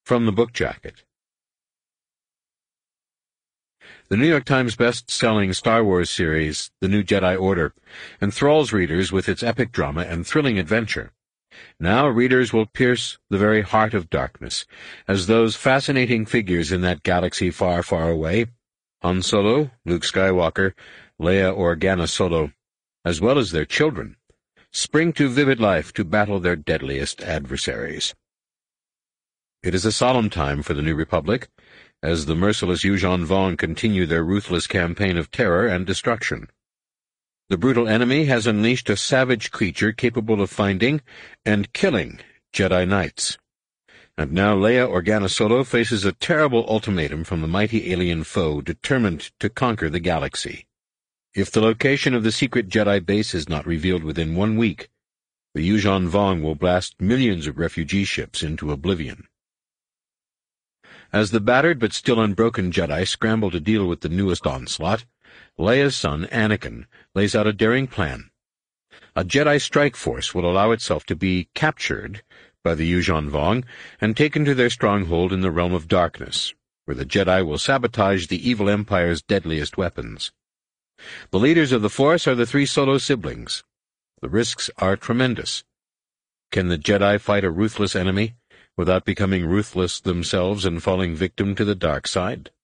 From the Book Jacket. The New York Times best-selling Star Wars series, The New Jedi Order, enthralls readers with its epic drama and thrilling adventure. Now readers will pierce the very heart of darkness, as those fascinating figures in that galaxy far, far away, Han Solo, Luke Skywalker, Leia Organa Solo, as well as their children, spring to vivid life to battle their deadliest adversaries. It is a solemn time for the New Republic, as the merciless Yuuzhan Vong continue their ruthless campaign of terror and destruction. The brutal enemy has unleashed a savage creature capable of finding and killing Jedi Knights. And now Leia Organa Solo faces a terrible ultimatum from the mighty alien foe determined to conquer the galaxy. If the location of the secret Jedi base is not revealed within 1 week, the Yuuzhan Vong will blast millions of refugee ships into oblivion. As the battered but still unbroken Jedi scramble to deal with the newest onslaught, Leia's son, Anakin, lays out a daring plan. A Jedi strike force will allow itself to be captured by the Yuuzhan Vong and taken to their stronghold in the realm of darkness, where the Jedi will sabotage the evil Empire's deadliest weapons. The leaders of the Force are the 3 Solo siblings. The risks are tremendous. Can the Jedi fight a ruthless enemy without becoming ruthless themselves and falling victim to the dark side?